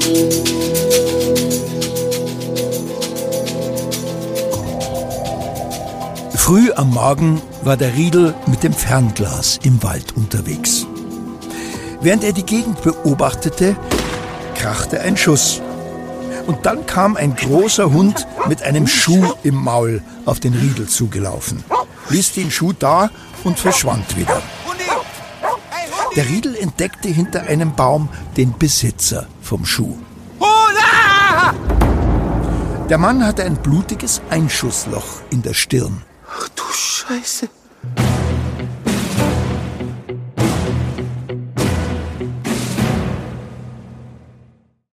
Früh am Morgen war der Riedl mit dem Fernglas im Wald unterwegs. Während er die Gegend beobachtete, krachte ein Schuss. Und dann kam ein großer Hund mit einem Schuh im Maul auf den Riedl zugelaufen, ließ den Schuh da und verschwand wieder. Der Riedl entdeckte hinter einem Baum den Besitzer vom Schuh. Der Mann hatte ein blutiges Einschussloch in der Stirn. Ach du Scheiße.